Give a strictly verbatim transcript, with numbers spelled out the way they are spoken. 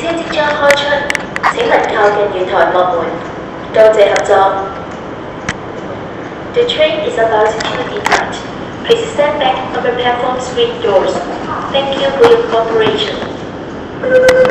車即將開出，請勿靠近月台幕門。多謝合作。The train is about to depart. Please stand back on the platform screen doors. Thank you for your cooperation.